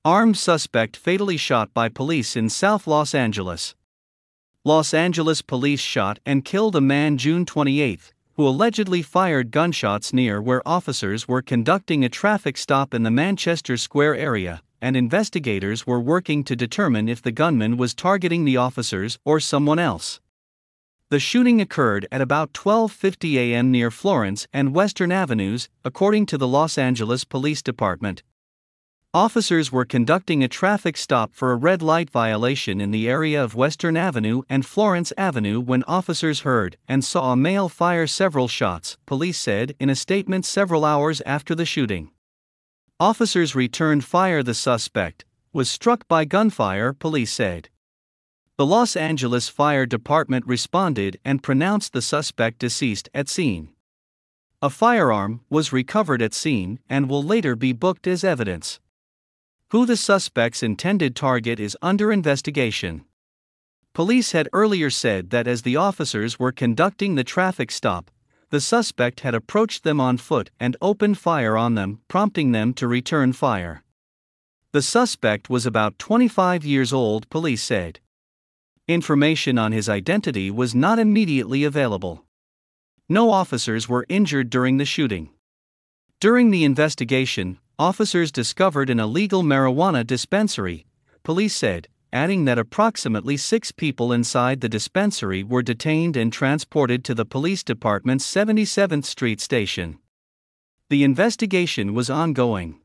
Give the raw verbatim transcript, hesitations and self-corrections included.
Armed suspect fatally shot by police in South Los Angeles. Los Angeles police shot and killed a man June twenty-eighth, who allegedly fired gunshots near where officers were conducting a traffic stop in the Manchester Square area, and investigators were working to determine if the gunman was targeting the officers or someone else. The shooting occurred at about twelve fifty a m near Florence and Western Avenues, according to the Los Angeles Police Department. Officers were conducting a traffic stop for a red light violation in the area of Western Avenue and Florence Avenue when officers heard and saw a male fire several shots, police said in a statement several hours after the shooting. Officers returned fire. The suspect was struck by gunfire, police said. The Los Angeles Fire Department responded and pronounced the suspect deceased at scene. A firearm was recovered at scene and will later be booked as evidence. Who the suspect's intended target is under investigation. Police had earlier said that as the officers were conducting the traffic stop, the suspect had approached them on foot and opened fire on them, prompting them to return fire. The suspect was about twenty-five years old, police said. Information on his identity was not immediately available. No officers were injured during the shooting. During the investigation, officers discovered an illegal marijuana dispensary, police said, adding that approximately six people inside the dispensary were detained and transported to the police department's seventy-seventh Street station. The investigation was ongoing.